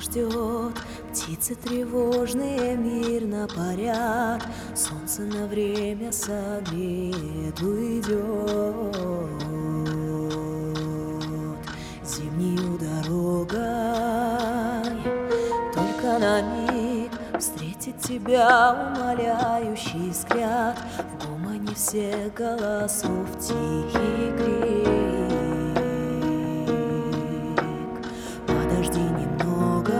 ждет, птицы тревожные мирно парят, солнце на время согреет, уйдет зимнею дорогой. Только на миг встретит тебя умоляющий взгляд, в гомоне всех голосов тихий крик. Подожди немного.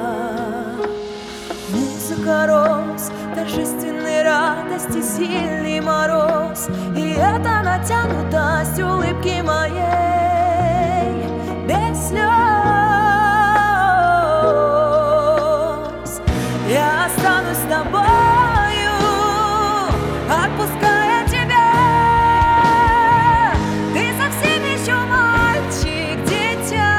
Музыка роз, торжественной радости сильный мороз, и это натянутость улыбки моей без слез. Я останусь с тобою, отпуская тебя. Ты совсем еще мальчик, дитя.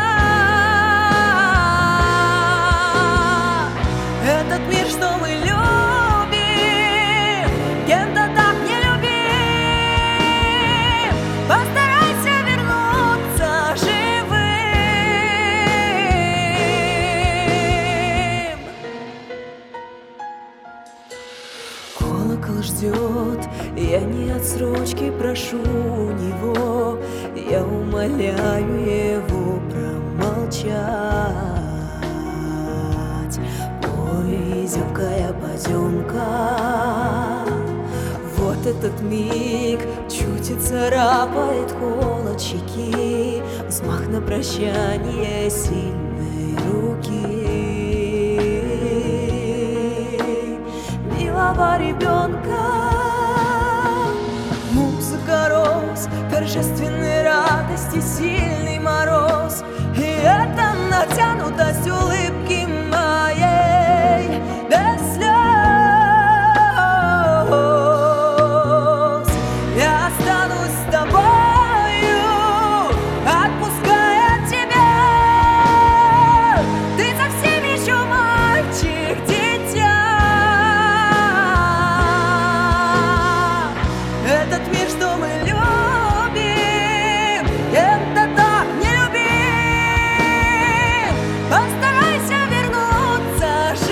Этот мир, что мы любим, кем-то так не любим. Постарайся вернуться живым. Колокол ждет, я не отсрочки прошу у него, я умоляю его промолчать. Ой, зябкая поземка, вот этот миг чуть и царапает холод щеки, взмах на прощание сильной руки милого ребенка. Музыка роз, торжественной радости сильный мороз, и это натянутость улыбки моей без слез. Я останусь с тобою, отпуская тебя. Ты совсем еще мальчик, дитя. Этот мир, что мы любим, кем-то так не любим. Постарайся вернуться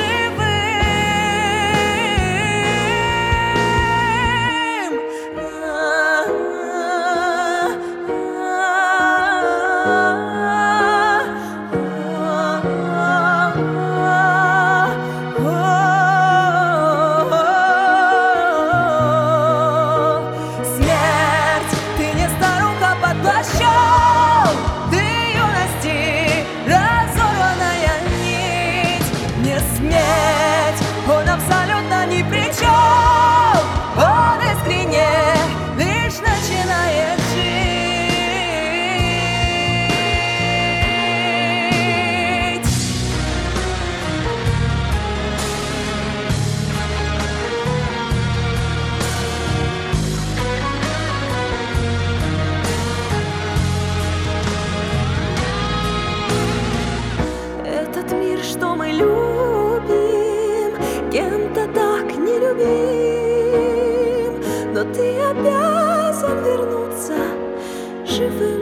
живым. Смерть, ты не старуха под плащом, ты юности разорванная нить. Не сметь, он абсолютно ни при чем, он искренне лишь начинает жить. Этот мир, что мы любим, кем-то так не любим, но ты обязан вернуться живым.